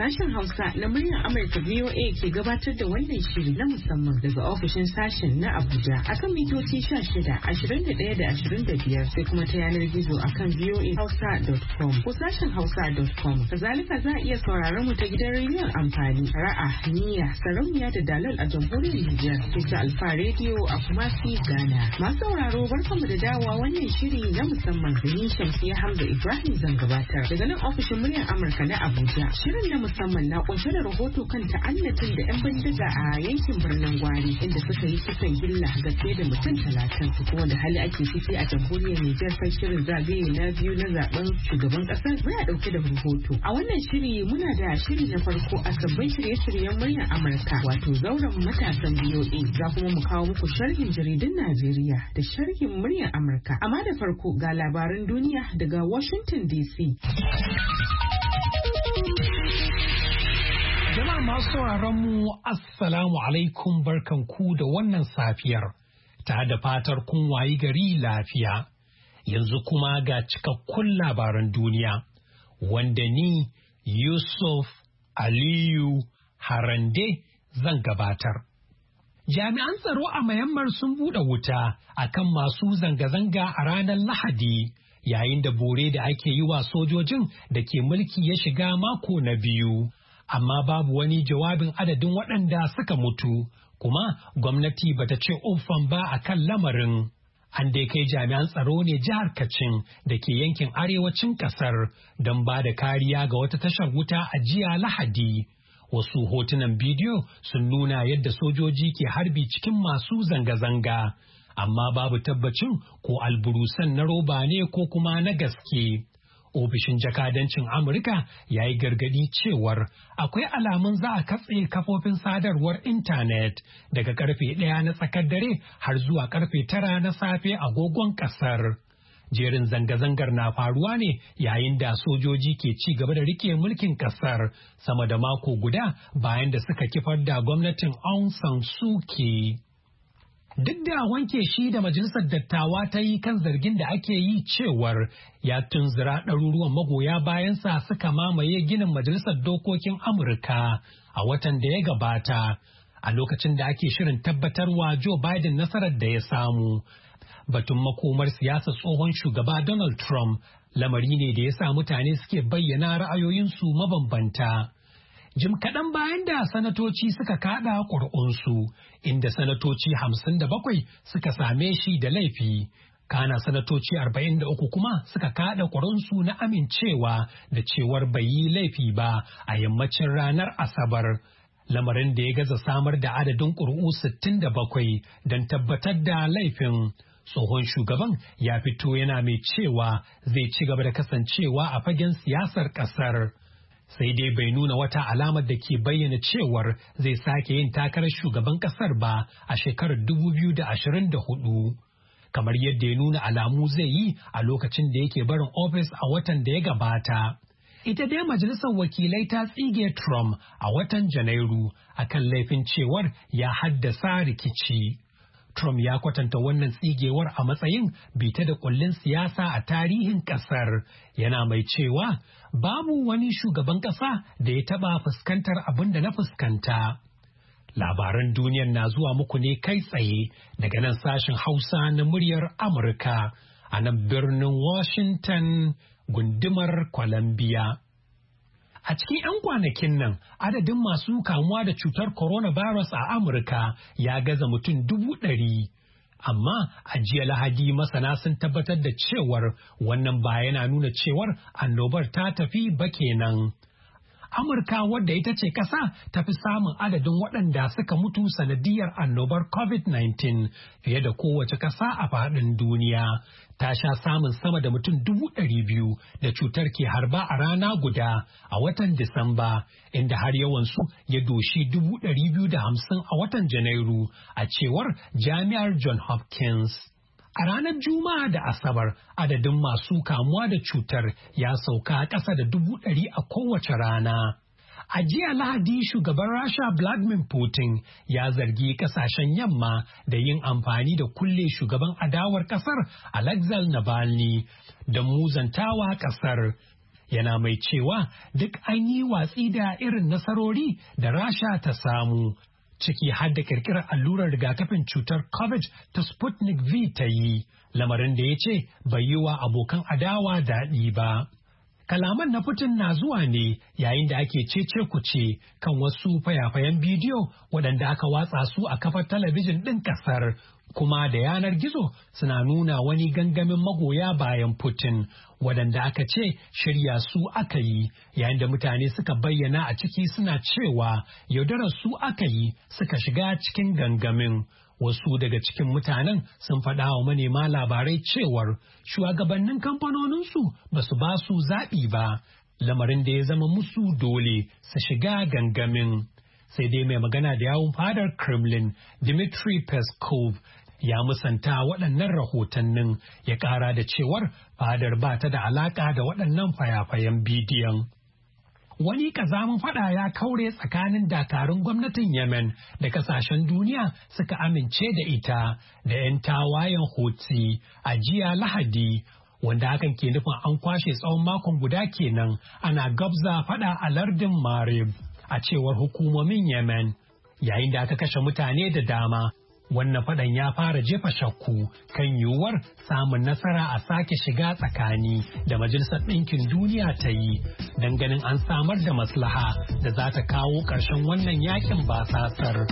Sashen Hausa na muryar Amurka VOA ke gabatar da wannan shiri na musamman daga ofishin sashen na Abuja akan mitoci 16, 21 da 25 sai kuma ta yanar gizo akan voahausa.com ko sashen hausa.com. Kazalika za a iya sauraron mu ta gidan rediyon amfani ra'a, niyya, sarauniya da dalal a jamhuriyar Nijar sai ta Alfa Radio a Kumasi, Ghana. Masu sauraro barkanmu da dawowa wannan shiri na musamman da ni Shamsiyya Hamza Ibrahim zan gabatar daga nan ofishin muryar Amurka na Abuja. Shirin na musamman na kunshe da rahoto kan ta'annatin da 'yan bindiga a yankin birnin Gwari inda suka yi kisan gilla ga fiye da mutum 30 kuma da hali ake ciki a jamhuriyar Nijar kan shirin zagaye na biyu na zaben shugaban kasar muna dauke da rahoto. A wannan shiri muna da shiri na farko a sabbin shirye-shiryen muryar Amurka wato zauren matasan VOA za kuma mu kawo muku sharhin jaridun Najeriya da sharhin muryar Amurka. Amma da farko ga labaran duniya daga Washington DC. Jama'a masu sauraron mu Assalamu alaikum barkanku da wannan safiyar, ta da fatar kun wayi gari lafiya. Yanzu kuma ga cikakkun labaran duniya, wanda ni Yusuf Aliyu Harande zan gabatar. Jami'an tsaro a Myanmar sun buɗe wuta akan masu zanga-zanga a ranar Lahadi, yayin da bore da ake yi wa sojojin da ke mulki ya shiga mako na biyu. Amma babu wani jawabin adadin waɗanda suka mutu, kuma gwamnati bata ce uffan ba a kan lamarin. An dai kai jami'an tsaro ne jihar Kachin da ke yankin arewacin ƙasar don ba da kariya ga wata tashar wuta a jiya Lahadi. Wasu hotunan bidiyo sun nuna yadda sojoji ke harbi cikin masu zanga-zanga, amma babu tabbacin ko alburusan na roba ne ko kuma na gaske. Ofishin jakadancin Amurka ya yi gargadi cewar akwai alamun za a katse kafofin sadarwar intanet daga karfe 1 na tsakar dare har zuwa karfe 9 na safe agogon kasar. Jerin zanga-zangar na faruwa ne yayin da sojoji ke ci gaba da rike mulkin kasar sama da mako guda bayan da suka kifar da gwamnatin Aung San Suu Kyi. Duk da wanke shi da majalisar dattawa ta yi kan zargin da ake yi cewar ya tunzura ɗaruruwan magoya bayansa suka mamaye ginin majalisar dokokin Amurka a watan da ya gabata a lokacin da ake shirin tabbatarwa Joe Biden nasarar da ya samu. Batun makomar siyasa tsohon shugaba Donald Trump lamari ne da ya sa mutane suke bayyana ra'ayoyinsu mabambanta. Jim kaɗan bayan da sanatoci suka kaɗa ƙuri'unsu, inda sanatoci 57 suka same shi da laifi, kana sanatoci 43 kuma suka kaɗa ƙuri'unsu na amincewa da cewar bai yi laifi ba a yammacin ranar Asabar. Lamarin da ya gaza samar da adadin ƙuri'u 67 don tabbatar da laifin. Tsohon shugaban ya fito yana mai cewa zai ci gaba da kasancewa a fagen siyasar ƙasar. Sai dai bai nuna wata alamar da ke bayyana cewar zai sake yin takarar shugaban kasar ba a shekarar 2024, kamar yadda ya nuna alamu zai yi a lokacin da yake barin ofis a watan da ya gabata. Ita dai majalisar wakilai ta tsige Trump a watan Janairu akan laifin cewar ya haddasa rikici. Trump ya kwatanta wannan tsigewar a matsayin bita da kullin siyasa a tarihin kasar, yana mai cewa babu wani shugaban kasa da ya taba fuskantar abin da na fuskanta. Labaran duniyar na zuwa muku ne kai tsaye daga nan sashen Hausa na muryar Amurka a nan birnin Washington, gundumar Columbia. A cikin 'yan kwanakin nan, adadin masu kamuwa da cutar coronavirus a Amurka ya gaza mutum 100,000. Amma a jiya Lahadi masana sun tabbatar da cewar wannan ba yana nuna cewar annobar ta tafi ba kenan. Amurka, wadda ita ce ƙasa ta fi samun adadin waɗanda suka mutu sanadiyar annobar COVID-19 fiye da kowace ƙasa a faɗin duniya, ta sha samun sama da mutum 200,000 da cutar ke harba a rana guda a watan Disamba, inda har yawansu ya doshi 250,000 a watan Janairu, a cewar Jami'ar Johns Hopkins. A ranar Juma'a da Asabar, adadin masu kamuwa da cutar ya sauka ƙasa da 100,000 a kowace rana. A jiya Lahadi, shugaban Rasha Vladimir Putin ya zargi kasashen yamma da yin amfani da kulle shugaban adawar kasar Alexei Navalny da muzantawa kasar. yana mai cewa duk an yi watsi da irin nasarori da Rasha ta samu, ciki har da kirkirar allurar rigakafin cutar COVID ta Sputnik V ta yi, lamarin da ya ce bai yi wa abokan adawa daɗi ba. Kalaman na Putin na zuwa ne yayin da ake cece kuce kan wasu fayafayen bidiyo waɗanda aka watsa su a kafar talabijin ɗin ƙasar, kuma da yanar gizo suna nuna wani gangamin magoya bayan Putin waɗanda aka ce shirya su aka yi, yayin da mutane suka bayyana a ciki suna cewa yaudarar su aka yi suka shiga cikin gangamin. Wasu daga cikin mutanen sun faɗa wa manema labarai cewar shugabannin kamfanoninsu ba su ba su zaɓi ba, lamarin da ya zama musu dole su shiga gangamin. Sai dai mai magana da yawun fadar Kremlin, Dmitry Peskov, ya musanta waɗannan rahotannin, ya ƙara da cewar fadar ba ta da alaƙa da waɗannan fayafayen bidiyon. Wani kazamin fada ya kaure tsakanin dakarun gwamnatin Yemen da kasashen duniya suka amince da ita da 'yan tawayen Houthi a jiya Lahadi, wanda hakan ke nufin an kwashe tsawon makon guda kenan ana gabza fada a lardin Marib, a cewar hukumomin Yemen, yayin da aka kashe mutane da dama. Wannan faɗan ya fara jefa shakku kan yiwuwar samun nasara a sake shiga tsakani da Majalisar Ɗinkin Duniya ta yi don ganin an samar da maslaha da za ta kawo ƙarshen wannan yakin basasar.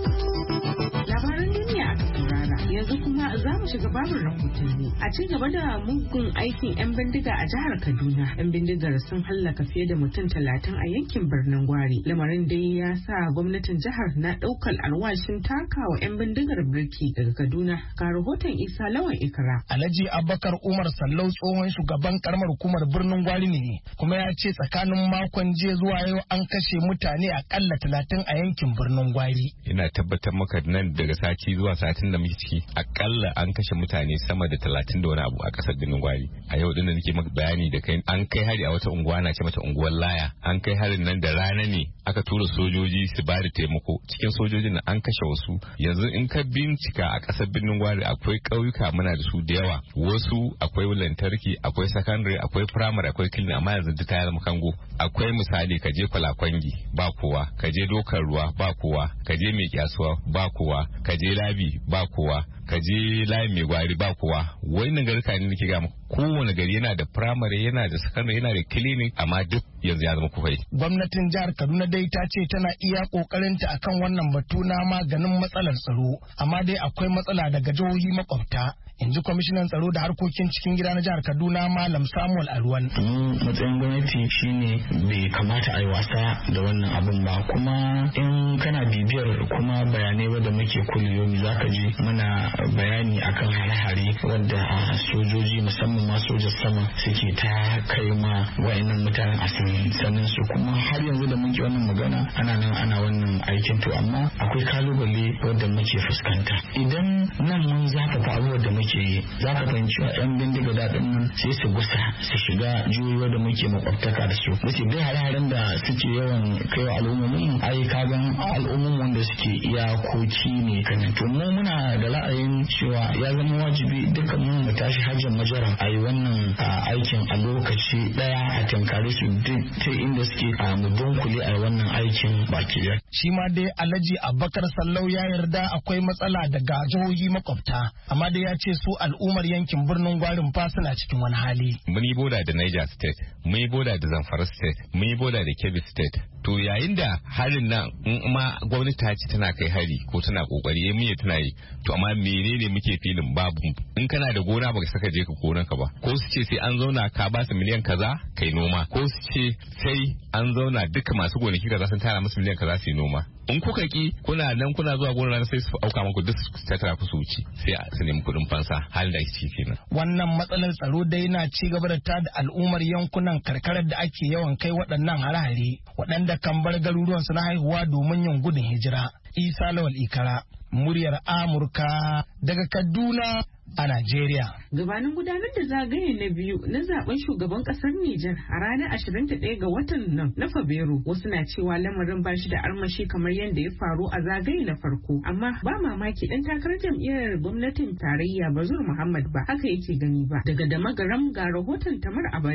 Labaran duniya aka saurara, yanzu kuma za mu shiga babin rahotanni. A ci gaba da mugun aikin 'yan bindiga a jihar Kaduna, 'yan bindigar sun hallaka fiye da mutum 30 a yankin birnin Gwari. Lamarin dai ya sa gwamnatin jihar na ɗaukar alwashin takawa 'yan bindigar birki daga Kaduna. Ga rahoton Isa Lawan Ikra. Alhaji Abubakar Umar Sallau tsohon shugaban karamar hukumar birnin Gwari ne, kuma ya ce tsakanin makon jiya zuwa yau an kashe mutane akalla 30 a yankin birnin Gwari. Ina tabbatar maka nan daga sati zuwa satin da muke ciki akalla an kashe mutane sama da 30 da wani abu a kasar birnin Gwari. A yau din da nake maka bayani da kai, an kai hari a wata unguwa na ce mata unguwar Laya. An kai harin nan da rana ne, aka tura sojoji su ba da taimako. Cikin sojojin an kashe wasu. Yanzu in ka bincika a kasar birnin Gwari akwai ƙauyuka muna da su da yawa. Wasu akwai lantarki, akwai secondary, akwai primary, akwai clinic, amma yanzu duk ta zama kango. Akwai misali ka je Kwalakwangi ba kowa, ka je Dokar Ruwa ba kowa, ka je Mai Kyasuwa ba kowa, ka je Labi ba kowa, ka je Layin Mai Gwari ba kowa. Wannan garuka ne nake ga muku, kowane gari yana da primary, yana da secondary, yana da clinic, amma duk yanzu ya zama kufai. Gwamnatin jihar Kaduna dai ta ce tana iya kokarinta akan wannan batu na maganin matsalar tsaro, amma dai akwai matsala daga jihohi makwabta. In ji kwamishinan tsaro da harkokin cikin gida na jihar Kaduna Malam Samuel Alwan. Matsayin gwamnati shine bai kamata a yi wasa da wannan abun ba, kuma in kana bibiyar kuma bayanai wadda muke kuliyomi za ka ji mana bayani akan hare-hare wadda sojoji musamman ma sojan sama suke ta kai ma wa'annan mutanen a sannan su, kuma har yanzu da muke wannan magana ana nan ana wannan aikin, to amma akwai kalubale wadda muke fuskanta. Idan nan mun zafafa abubuwa da muke yi, za ka fahimci wa 'yan bindiga daɗin nan sai su gusa su shiga jihohi da muke makwabtaka da su. Wace dai hare-haren da suke yawan kai wa al'ummomin ai kagan al'ummomin wanda suke iyakoki ne kanan. To mu muna da ra'ayin cewa ya zama wajibi dukkan mu tashi hajjin majara a yi wannan aikin a lokaci daya, a tankare su duk ta inda suke mu dunkule a yi wannan aikin baki ɗaya. Shi ma dai Alhaji Abubakar Sallau ya yarda akwai matsala daga jihohi makwabta, amma dai ya ce su al'ummar yankin birnin Gwarin fa suna cikin wani hali. Mun yi boda da Niger State, mun yi boda da Zamfara State, mun yi boda da Kebbi State. To yayin da harin nan in ma gwamnati ta ce tana kai hari ko tana kokari mun tana yi, to amma menene muke filin babu. In kana da gona baka saka je ka gonan ka ba, ko su ce sai an zauna ka ba su miliyan kaza kai noma, ko su ce sai an zauna duka masu gonaki kaza sun tara musu miliyan kaza su yi noma. In kuka ki kuna nan kuna zuwa gonar sai su auka muku duk su tattara ku su wuce, sai su nemi kuɗin fansa, halin da ake kenan. Wannan matsalar tsaro dai na ci gaba da tada al'ummar yankunan karkarar da ake yawan kai waɗannan hare-hare, waɗanda kan bar garuruwansu na haihuwa domin yin gudun hijira. Isa Lawal Ikara, muryar Amurka daga Kaduna a Najeriya. Gabanin gudanar da zagaye na biyu na zaben shugaban kasar Nijar a ranar 21 ga watan nan na Fabrairu, wasu na cewa lamarin ba shi da armashi kamar yadda ya faru a zagaye na farko, amma ba mamaki dan takarar jam'iyyar gwamnatin tarayya Bazur Muhammad ba haka yake gani ba. Daga Damagaram ga rahoton Tamar Abari.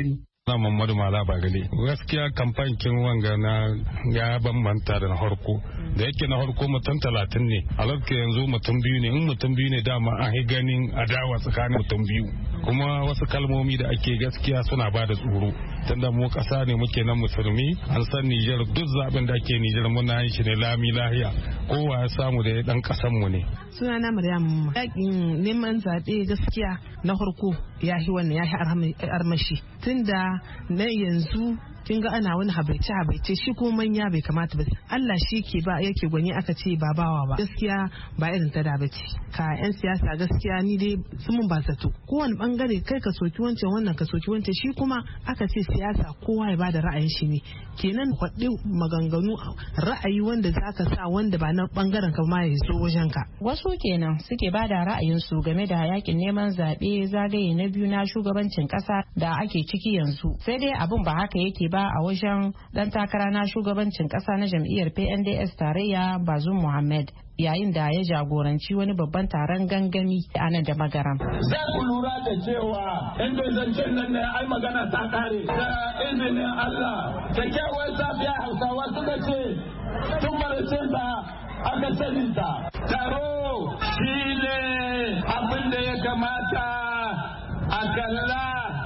na Muhammadu Mala Bagale. Gaskiya kamfankin wanga na ya bambanta da na harko. Da yake na harko mutum 30 ne, a lokacin yanzu mutum 2 ne, in mutum 2 ne dama an yi ganin adawa tsakanin mutum 2. Kuma wasu kalmomi da ake gaskiya suna ba da tsoro. Tunda mu kasa ne muke nan musulmi, an san Nijar duk zaben da ake Nijar muna yin shi ne lami lahiya. Kowa ya samu da ya dan kasan mu ne. Sunana Maryam, yakin neman zaɓe gaskiya na harko ya yi wannan ya yi armashi. Tunda na yanzu kin ga ana wani habaice shi ko manya bai kamata ba. Allah shi ke ba yake gwani aka ce ba bawa ba. Gaskiya ba irin ta da bace. Ka yan siyasa gaskiya ni dai sun mun ba zato. Kowane bangare kai ka soki wancan wannan ka soki wancan shi kuma aka ce siyasa kowa ya bada ra'ayin shi ne. Kenan kwaɗi maganganu ra'ayi wanda zaka sa wanda ba na bangaren ka ma ya zo wajen ka. Wasu kenan suke bada ra'ayinsu game da yakin neman zaɓe zagaye na biyu na shugabancin ƙasa da ake ciki yanzu. Sai dai abun ba haka yake ba a wajen dan takara na shugabancin kasa na jam'iyyar PNDS tarayya Bazoum Mohammed yayin da ya jagoranci wani babban taron gangami a nan da Magaram. Za ku lura da cewa inda zancen nan ne ai magana ta kare da izinin Allah da kyawar safiya Hausawa suka ce tun maracin da aka saninta. Taro shi ne abin da ya kamata a kalla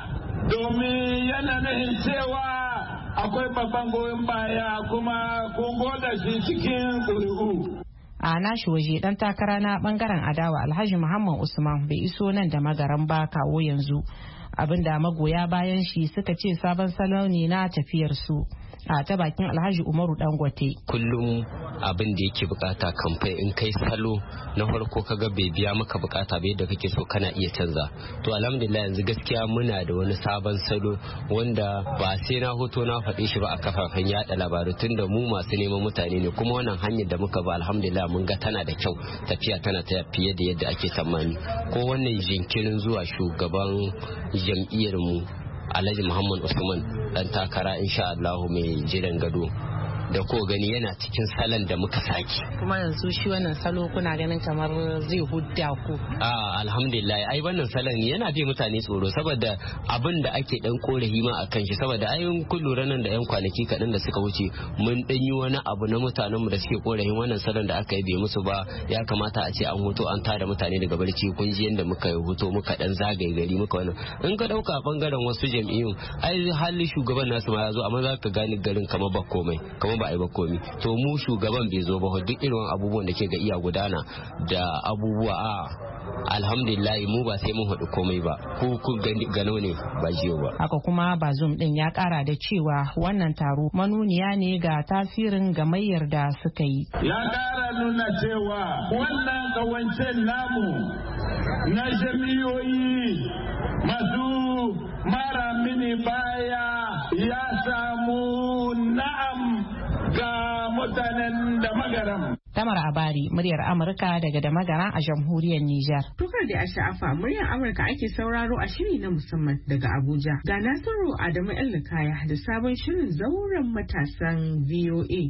domin yana nahin cewa akwai babban goyon baya kuma kun goda shi cikin ƙuri'u. A nashi waje dan takara na bangaren adawa Alhaji Muhammad Usman bai iso nan da Magaran ba kawo yanzu, abinda magoya bayan shi suka ce sabon salo ne na tafiyar su. A ta bakin Alhaji Umaru Dangote. Kullum abin da yake bukata kamfai in kai salo na farko kaga bai biya maka bukata ba yadda kake so kana iya canza. To alhamdulillah yanzu gaskiya muna da wani sabon salo wanda ba sai na hoto na faɗi shi ba a kafafen yada labaru tunda mu masu neman mutane ne kuma wannan hanyar da muka ba alhamdulillah mun ga tana da kyau tafiya tana ta fiye da yadda ake tsammani. Ko wannan jinkirin zuwa shugaban jam'iyyar mu Alhaji Muhammad Usman dan takara insha Allah mai jiran gado da ko gani yana cikin salon da muka saki. Kuma yanzu shi wannan salo kuna ganin kamar zai hudda ku? Alhamdulillah ai wannan salon yana bi mutane tsoro saboda abin da ake dan korafi ma akan shi saboda ayin kun lura nan da yan kwanaki kaɗan da suka wuce mun dan yi wani abu na mutanen mu da suke korafin wannan salon da aka yi bai musu ba, ya kamata a ce an hoto an tada mutane daga barci kun ji yanda muka yi hoto muka dan zagaye gari muka wannan. In ka dauka bangaren wasu jam'iyyun ai hali shugaban nasu ma ya zo amma za ka gani garin kamar ba komai kamar ba a yi ba komi. To mu shugaban bai zo ba duk irin abubuwan da ke ga iya gudana da abubuwa alhamdulillah mu ba sai mun haɗu komai ba ku gano ne ba jiyo ba. Haka kuma Bazoum din ya kara da cewa wannan taro manuniya ne ga tasirin gamayyar da suka yi. Ya kara nuna cewa wannan kawancen namu na jami'oyi masu mara mini baya ya samu na'am ga mutanen da Magaram. Tamar Abari, muryar Amurka daga da Magaran a jamhuriyar Nijar. Tukar da a sha'afa muryar Amurka ake sauraro a shiri na musamman daga Abuja. Ga Nasiru Adamu Elkaya da sabon shirin zauren matasan VOA.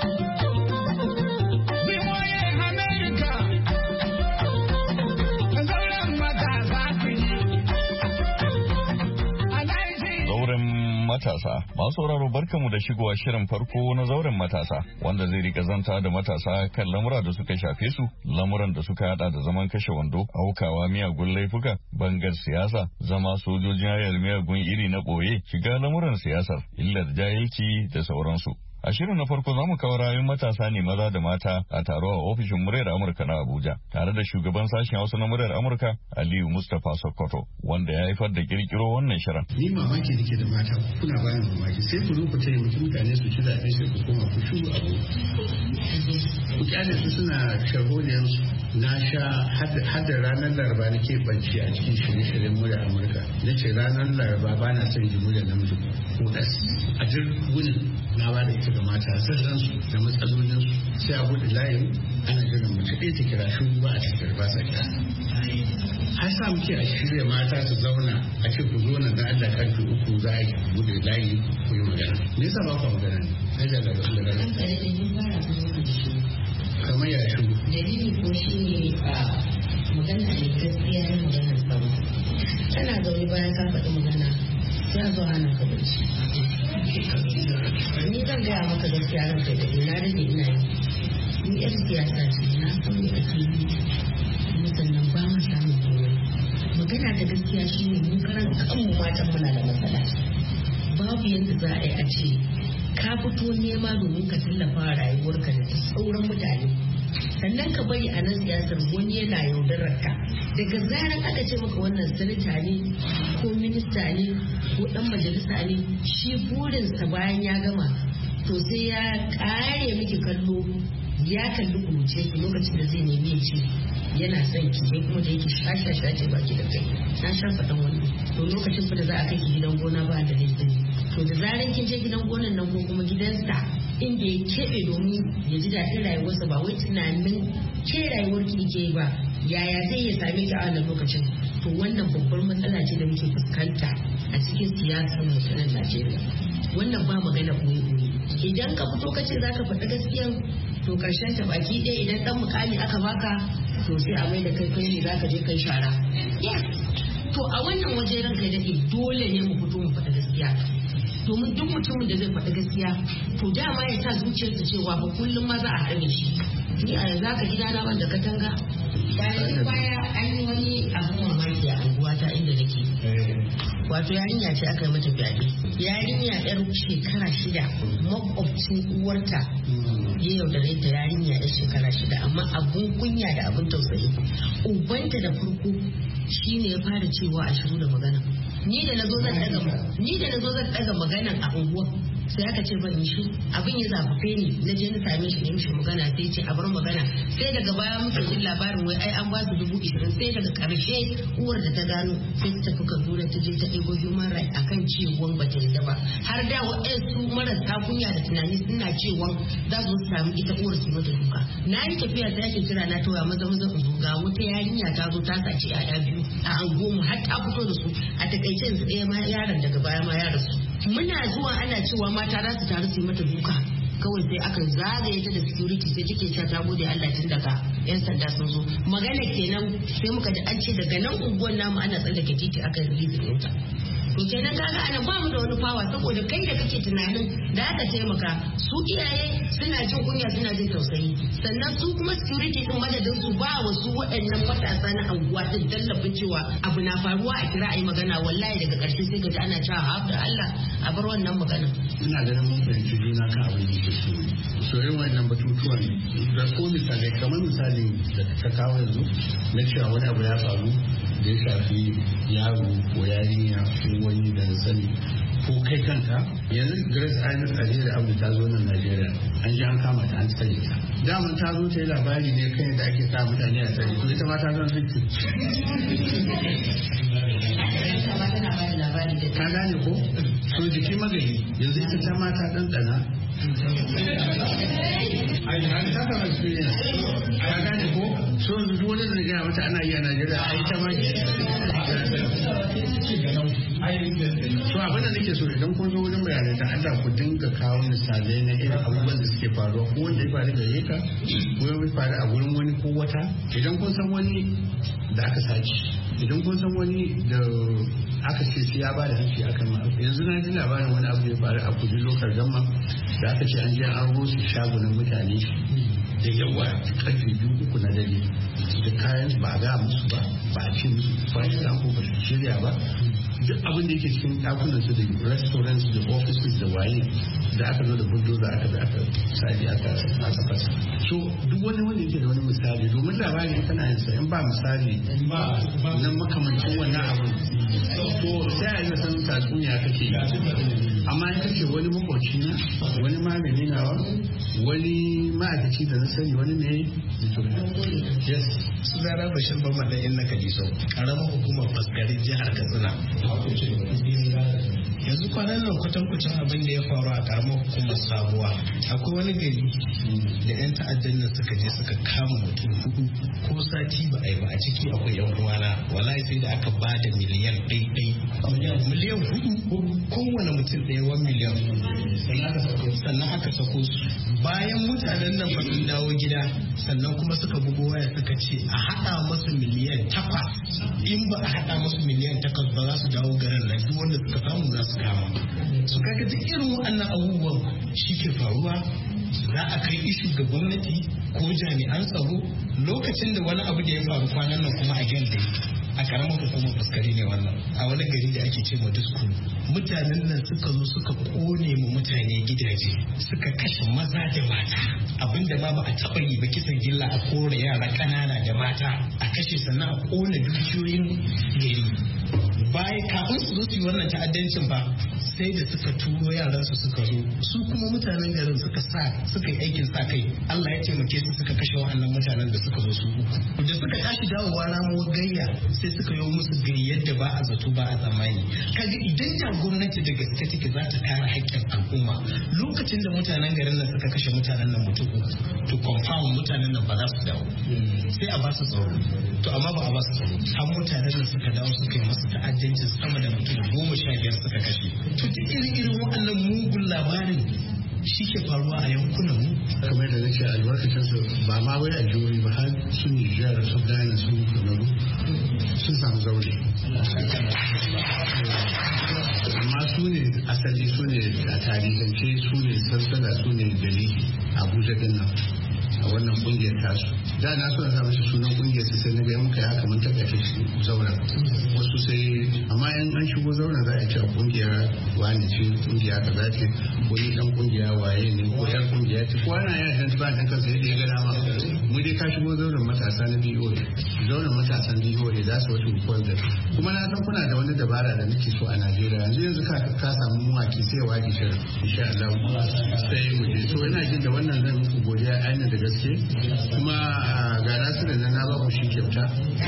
Matasa masu sauraro barkamu da shigowa shirin farko na zauren matasa wanda zai rika zanta da matasa kan lamura da suka shafe su, lamuran da suka hada da zaman kashe wando, aukawa miyagun laifuka, bangar siyasa, zama sojojin hayar miyagun iri na boye, shiga lamuran siyasar, illar jahilci da sauransu. A shirin na farko za mu kawo rayuwar matasa ne maza da mata a taro a ofishin muryar Amurka na Abuja tare da shugaban sashen Hausa na muryar Amurka Aliyu Mustapha Sokoto wanda ya haifar da kirkiro wannan shirin. Ni mamaki nake da mata kuna bayan mamaki sai ku zo ku taimaki mutane su ci zaɓe sai ku koma ku shuru abu. Ku kyale su suna sharholiyar su na sha hada ranar Laraba nake banci a cikin shirye-shiryen muryar Amurka. Na ce ranar Laraba ba na son ji muryar namiji ko a duk wunin na ba da ita ga mata sirransu da matsalolinsu sai a buɗe layin ana jiran mace ɗaya ta kira shi ba a cikin ba sa kira har sa muke a shirya mata su zauna a ce ku zo nan da Allah karfe 3 za a yi buɗe layi ku yi magana me yasa ba ku magana ne ai da kamar ya shi dalili ko shi ne magana ne gaskiya ne magana tsaro kana zaune bayan ka faɗi magana sai a zo ana ka shugabanci. Ni zan gaya maka gaskiya ran kai da na rage ina yi. Ni yar siyasa ce na san me ake yi. Kuma sannan ba mu samun komai. Magana da gaskiya shi ne mun karan kanmu matan muna da matsala. Babu yadda za a yi a ce ka fito nema domin ka tallafa rayuwarka da sauran mutane. Sannan ka bari a nan siyasar wani yana yaudarar ka. Daga zaran aka ce maka wannan sanata ne ko minista ne ko dan majalisa ne, shi burinsa bayan ya gama to sai ya kare miki kallo, ya kalli kuruce ki lokacin da zai nemi ya ce yana son ki sai kuma da yake shasha ce baki da kai. Na sha faɗan wani to lokacin fa da za a kai ki gidan gona ba da laifin, to da zaran kin je gidan gonan nan ko kuma gidansa inda ya keɓe domin ya ji daɗin rayuwarsa ba wai tunanin ke rayuwar ki ke ba, yaya zai ya same ki a wannan lokacin. To wannan babbar matsala ce da muke fuskanta a cikin siyasar mu ta Najeriya. Wannan ba magana koyi. Idan ka fito ka ce za ka faɗi gaskiya to karshen ta baki ɗaya idan ɗan mukami aka baka to sai a mai da kai ne za ka je kai shara. To a wannan waje ranka da dole ne mu fito mu faɗi gaskiya. Domin duk mutumin da zai faɗi gaskiya to dama ya sa zuciyarsa cewa ba kullum ma za a haɗa shi. Ni a yanzu haka gidana ban da katanga. Baya an yi wani abu mamaki a unguwata inda nake. Wato yarinya ce aka yi mata fyaɗe. Yarinya yar shekara 6 makwabcin uwarta ya yaudare ta, yarinya yar shekara 6 amma abun kunya da abun tausayi. Ubanta da farko shine ya fara cewa a shiru da magana. Ni da nazo zan daga maganan a unguwa sai aka ce ban shi abin ya zafafe ni na je na same shi ne mishi magana sai ce a bar magana, sai daga baya muka jin labarin wai ai an ba su 20,000 sai daga karshe uwar da ta gano sai ta tafi Kaduna ta je ta ɗebo human right akan cewa ba ta yadda ba, har da waɗansu marasa kunya da tunani suna cewa za su samu ita uwar su mata duka. Na yi tafiya sai ake kira na toya maza ga wata yarinya ta zo ta sace a biyu a anguwanmu har ta fito da su, a takaice yanzu ɗaya ma yaron daga baya ma ya rasu. Muna zuwa ana cewa mata za su taru su yi mata duka, kawai sai aka zagaye ta da security sai take cewa ta gode Allah tun daga yan sanda sun zo. Magana kenan sai muka ji an ce daga nan unguwar namu ana tsallake titi aka release ɗinta. To kenan kaga ana ba mu da wani fawa saboda kai da kake tunanin da aka taimaka su iyaye suna jin kunya suna jin tausayi, sannan su kuma security din madadin su ba wa su waɗannan matasa na anguwa din tallafin cewa abu na faruwa a kira ayi magana, wallahi daga ƙarshe sai ka ji ana cewa haɗa Allah a bar wannan magana. Ina ganin mun fahimci juna kan abin da ke so irin wannan batutuwan da ko misalai kamar misalin da ka kawo yanzu na cewa wani abu ya faru da ya shafi yaro ko yarinya ko wani da sani ko kai kanka. Yanzu Grace Alheri Abdu ta zo nan Najeriya an ji an kama ta an tsare ta. Daman ta zo ta yi labari ne kan yadda ake sa mutane a tsare, to ita ma ta zan victim. Ka gane ko? So jiki magani yanzu ita ta mata ɗanɗana. Ta kama experience. Ka gane ko? So yanzu wani da gaya mata ana yi a Najeriya a ita ma so abin da nake so idan kun zo wurin bayanai da Allah ku dinga kawo misalai na irin abubuwan da suke faruwa ko wanda ya faru da yaka ko ya faru a wurin wani ko wata. Idan kun san wani da aka sace, idan kun san wani da aka ce sai ya bada hanci akan ma, yanzu na ji labarin wani abu da ya faru a Kudu lokal gamma da aka ce an je an rusa shagunan mutane da yawa karfe 2-3 na dare da kayan ba a ga musu ba a ce musu ba shi da ko ba su shirya ba. Duk abin da yake cikin dakunan su da restaurants da offices da waye da aka zo da bulldozer aka sadi aka fasa. So duk wani wanda yake da wani misali domin labarin kana yin sa in ba misali na makamancin wannan abin to sai a yi san tatsuniya kake yi. Amma in kace wani makoci na wani malami nawa wani ma'aikaci da na sani wani ne yes su zara bashir ba madan in naka ji sau karamar hukumar faskari jihar Katsina. Yanzu kwanan nan kwatankwacin abin da ya faru a karamar hukumar Sabuwa, akwai wani gari da 'yan ta'addan nan suka je suka kama mutum 4 ko sati ba a yi ba, a ciki akwai 'yan uwana, wallahi sai da aka ba da miliyan 1 miliyan 4 kowane mutum ɗaya ne 1 miliyan sannan aka sako su bayan mutanen nan ba sun dawo gida sannan kuma suka bugo waya suka ce a haɗa masu miliyan 8 in ba a haɗa masu miliyan 8 ba za su dawo garin nan duk wanda suka samu za su kama su kaga duk irin waɗannan abubuwan shi ke faruwa za a kai ishu ga gwamnati ko jami'an tsaro lokacin da wani abu da ya faru kwanan nan kuma a gyalde a karamar hukumar fuskari ne wannan a wani gari da ake ce ma diskuru mutanen nan suka zo suka kone mu mutane gidaje suka kashe maza da mata abinda ma ba a taɓa yi ba kisan gilla a kore yara ƙanana da mata a kashe sannan a kone dukiyoyin gari bayan kafin su zo su yi wannan ta'addancin ba sai da suka turo yaran su suka zo su kuma mutanen garin suka yi aikin sa kai Allah ya taimake su suka kashe wa'annan mutanen da suka zo su da suka tashi dawowa ramuwar gayya sai suka yi musu gayyar da ba a zato ba a tsammani kaga idan da gwamnati da gaske take za ta kare haƙƙin al'umma lokacin da mutanen garin nan suka kashe mutanen nan mutum to confirm mutanen nan ba za su dawo sai a ba su tsaro to amma ba a ba su tsaro har mutanen nan suka dawo suka yi masu ta'addancin sama da mutum 15 suka kashe to duk irin waɗannan mugun labarin shi ke faruwa a yankunan mu kamar da nake albarkacin su ba ma wai a jihohi ba har su Nijar su Ghana su Kamaru sun samu zaure amma su ne asali su ne a tarihance su ne sarsala su ne dalili Abuja din nan a wannan kungiyar tasu da na so na sa mashi sunan kungiyar su sai na ga muka yi haka mun taɓa shi zauren wasu sai amma in an shigo zauren za a ce kungiyar wani ce kungiya kaza ce wani dan kungiya waye ne ko yar kungiya ce ko ana yin dan ba dan kansa yadda ya ga dama mu dai ka shigo zauren matasa na BOA zauren matasan BOA za su wasu da kuma na san kuna da wani dabara da nake so a Najeriya yanzu ka samu muwaki sai waki shirin insha Allah sai mu je so ina jin da wannan zan muku godiya ainihin da gaske kuma ga nasu da na ba ku shi kyauta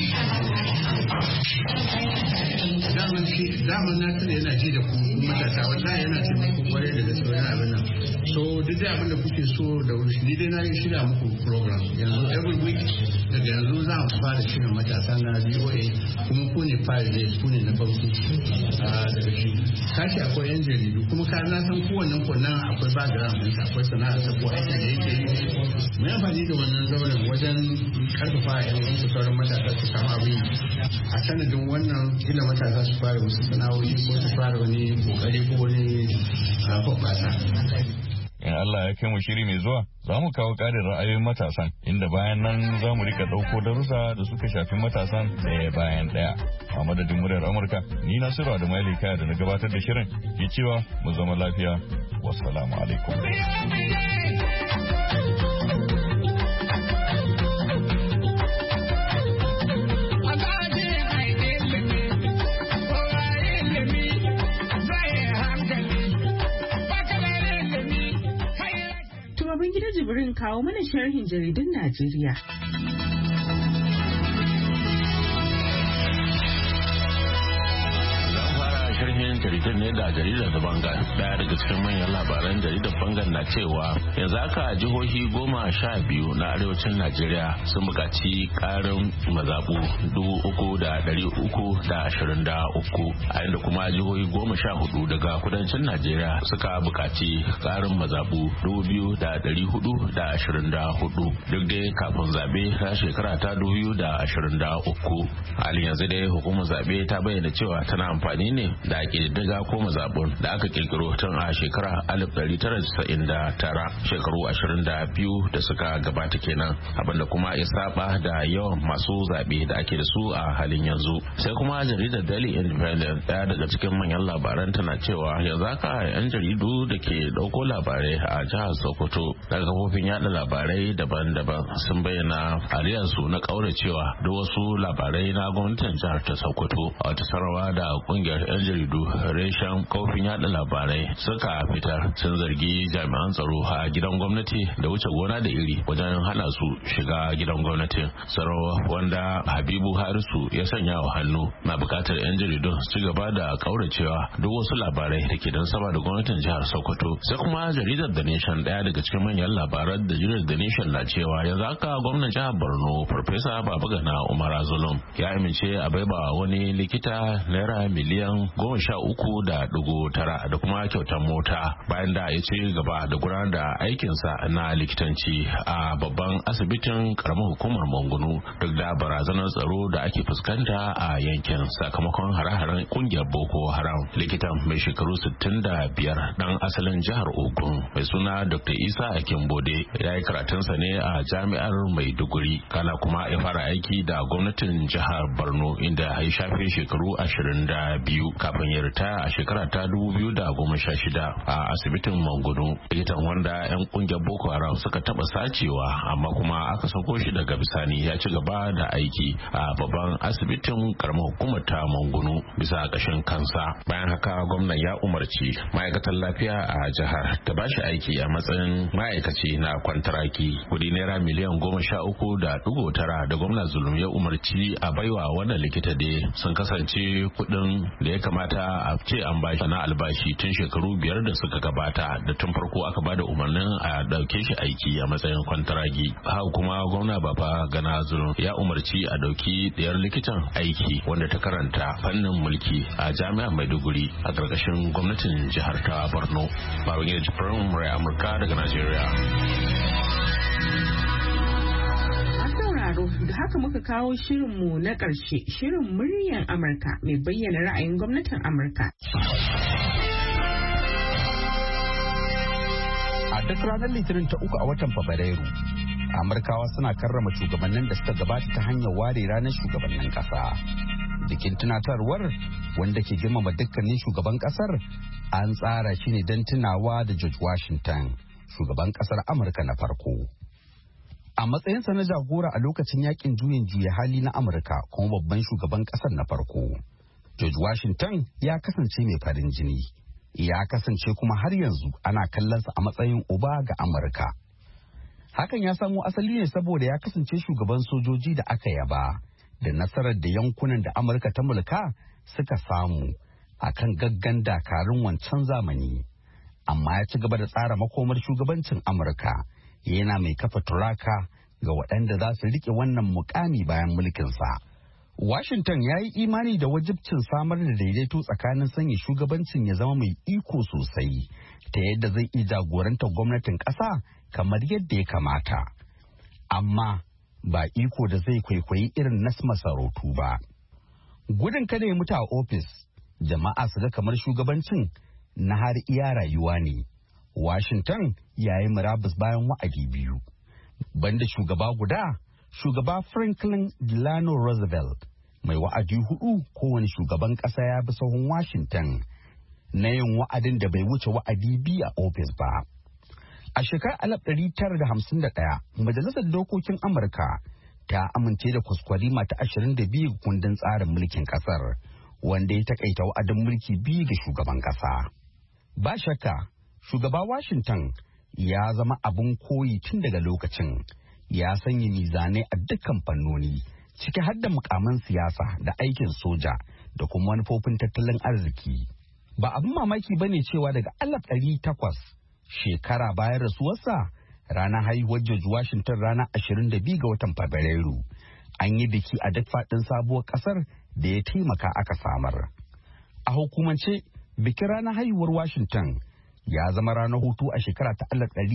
daman nasu da yana ji da ku matasa wallahi yana ce muku kwarai da gaske wani abin nan so duk da abin da kuke so da wuri ni dai na yi shirya muku program yanzu every week daga yanzu za mu fara shirin matasa na BOA kuma ku ne fara da ku ne na farko daga shi kashi akwai yan jaridu kuma ka na san kowannen kwanan akwai background ɗinsa akwai sana'arsa ko aikin da yake yi mu yi amfani da wannan zauren wajen karfafa yan wasu sauran matasa su samu abin a sanadin wannan kila matasa su fara wasu sana'o'i ko su fara wani kokari ko wani hoɓɓasa. In Allah ya kai mu shiri mai zuwa za mu kawo ƙarin ra'ayoyin matasan inda bayan nan za mu rika ɗauko darussa da suka shafi matasan ɗaya bayan ɗaya. A madadin muryar Amurka ni Nasiru da Malika da na gabatar da shirin ke cewa mu zama lafiya. Wassalamu alaikum. Babangida Jibrin kawo mana sharhin jaridun Najeriya. sharhin jaridar ne da jaridar da bangar daya daga cikin manyan labaran jaridar bangar na cewa yanzu haka jihohi 12 na arewacin najeriya sun buƙaci ƙarin mazaɓu 3,323 a inda kuma jihohi 14 daga kudancin najeriya suka buƙaci ƙarin mazaɓu 2,424 duk dai kafin zaɓe na shekara ta 2023 halin yanzu dai hukumar zaɓe ta bayyana cewa tana amfani ne da ƙididdiga ko mazaɓun da aka kirkiro tun a shekara 1999 shekaru 22 da suka gabata kenan abinda kuma ya saba da yawan masu zaɓe da ake da su a halin yanzu sai kuma jaridar Daily Independent ɗaya daga cikin manyan labaran tana cewa yanzu haka 'yan jaridu da ke ɗauko labarai a jihar Sokoto daga kafofin yada labarai daban-daban sun bayyana aliyarsu na ƙauracewa da wasu labarai na gwamnatin jihar ta Sokoto a wata sarrafa da ƙungiyar 'yan jaridu reshen kofin yada labarai suka fitar sun zargi jami'an tsaro a gidan gwamnati da wuce gona da iri wajen hana su shiga gidan gwamnati tsaro wanda Habibu Harisu ya sanya wa hannu na bukatar 'yan jaridun su ci gaba da kauracewa duk wasu labarai da ke don saba da gwamnatin jihar Sokoto sai kuma jaridar The Nation daya daga cikin manyan labaran da jaridar The Nation na cewa yanzu haka gwamnan jihar Borno Farfesa Babagana Umar Zulum ya amince a baiba wani likita naira miliyan 13 3.9 da kuma kyautar mota bayan da ya ci gaba da gudanar da aikinsa na likitanci a babban asibitin karamar hukumar Mangunu duk da barazanar tsaro da ake fuskanta a yankin sakamakon hare-haren kungiyar Boko Haram. Likitan mai shekaru 65 dan asalin jihar Ogun mai suna Dr. Isa Akimbode ya yi karatunsa ne a jami'ar Maiduguri kana kuma ya fara aiki da gwamnatin jihar Borno inda ya shafe shekaru 22 kafin ya ritaya a shekara ta 2016 a asibitin Mangunu. Likitan wanda 'yan kungiyar Boko Haram suka taba sacewa amma kuma aka sako shi daga bisani ya ci gaba da aiki a babban asibitin karamar hukumar ta Mangunu bisa ƙashin kansa. Bayan haka gwamnan ya umarci ma'aikatan lafiya a jihar ta bashi aiki a matsayin ma'aikaci na kwantaraki. Kudi naira miliyan 13.9 da gwamnan Zulum ya umarci a baiwa wannan likita dai sun kasance kudin da ya kamata a ce an bashi na albashi tun shekaru 5 da suka gabata da tun farko aka bada umarnin a dauke shi aiki a matsayin kwantaragi. Haka kuma gwamna Baba Gana Zulum ya umarci a dauki diyar likitan aiki wanda ta karanta fannin mulki a jami'ar Maiduguri a ƙarƙashin gwamnatin jihar ta Borno. Babangida Jibrin Murai Amurka daga Najeriya. Da haka muka kawo shirinmu na ƙarshe, shirin muryar Amurka mai bayyana ra'ayin gwamnatin Amurka. A duk ranar Litinin ta 3 a watan Fabrairu, Amurkawa suna karrama shugabannin da suka gabata ta hanyar ware ranar shugabannin ƙasa. Bikin tunatarwar wanda ke girmama dukkanin shugaban ƙasar an tsara shi ne don tunawa da George Washington, shugaban ƙasar Amurka na farko. A matsayinsa na jagora a lokacin yakin juyin juya hali na Amurka kuma babban shugaban ƙasar na farko, George Washington ya kasance mai farin jini. Ya kasance kuma har yanzu ana kallonsa a matsayin uba ga Amurka. Hakan ya samo asali ne saboda ya kasance shugaban sojoji da aka yaba da nasarar da yankunan da Amurka ta mulka suka samu a kan gaggan dakarun wancan zamani. Amma ya ci gaba da tsara makomar shugabancin Amurka. Yana mai kafa turaka ga waɗanda za su riƙe wannan mukami bayan mulkinsa. Washington ya yi imani da wajibcin samar da daidaito tsakanin sanya shugabancin ya zama mai iko sosai ta yadda zai iya jagorantar gwamnatin ƙasa kamar yadda ya kamata. Amma ba iko da zai kwaikwayi irin na masarautu ba. Gudun kada ya mutu a ofis, jama'a su ga kamar shugabancin na har iya rayuwa ne. Washington ya yi murabus bayan wa'adi 2. Banda shugaba guda, shugaba Franklin Delano Roosevelt mai wa'adi 4 kowane shugaban ƙasa ya bi sahun Washington na yin wa'adin da bai wuce wa'adi 2 a ofis ba. A shekarar 1951, Majalisar Dokokin Amurka ta amince da kwaskwarima ta 22 kundin tsarin mulkin ƙasar, wanda ya takaita wa'adin mulki 2 ga shugaban ƙasa. Ba shakka, shugaba Washington ya zama abin koyi tun daga lokacin. Ya sanya mizanai a dukkan fannoni, ciki har da mukaman siyasa da aikin soja da kuma manufofin tattalin arziki. Ba abin mamaki bane cewa daga 1800 shekara bayan rasuwarsa, ranar haihuwar George Washington ranar 22 ga watan Fabrairu, an yi biki a duk faɗin sabuwar ƙasar da ya taimaka aka samar. A hukumance, bikin ranar haihuwar Washington ya zama ranar hutu a shekara ta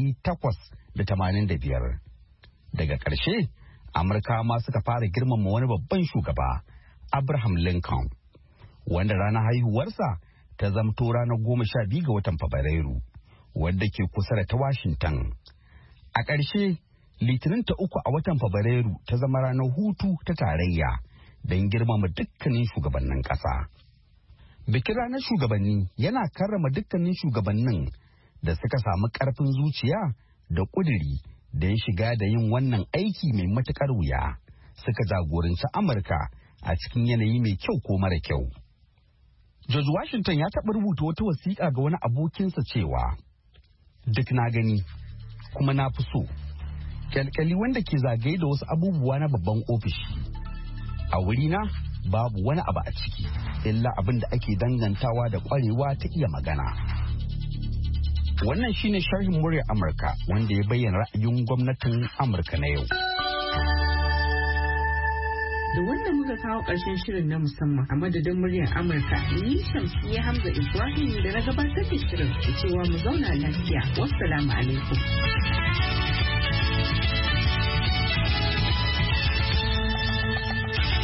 1885. Daga ƙarshe, Amurka ma suka fara girmama wani babban shugaba, Abraham Lincoln, wanda ranar haihuwarsa ta zamto ranar 12 ga watan Fabrairu, wadda ke kusa da ta Washington. A ƙarshe, Litinin ta 3 a watan Fabrairu ta zama ranar hutu ta tarayya don girmama dukkanin shugabannin ƙasa. Bikin ranar shugabanni yana karrama dukkanin shugabannin da suka samu ƙarfin zuciya da ƙuduri da ya shiga da yin wannan aiki mai matuƙar wuya, suka jagoranci Amurka a cikin yanayi mai kyau ko mara kyau. George Washington ya taɓa rubuta wata wasiƙa ga wani abokinsa cewa, "Duk na gani, kuma na fi so, kyalkyali wanda ke zagaye da wasu abubuwa na babban ofishi. A wurina babu wani abu a ciki, illa abin da ake dangantawa da ƙwarewa ta iya magana." Wannan shine sharhin muryar Amurka wanda ya bayyana ra'ayin gwamnatin Amurka na yau. Da wannan muka kawo ƙarshen shirin na musamman a madadin muryar Amurka. Ni Shamsiyya Hamza Ibrahim da na gabatar da shirin da cewa mu zauna lafiya. Wassalamu alaikum.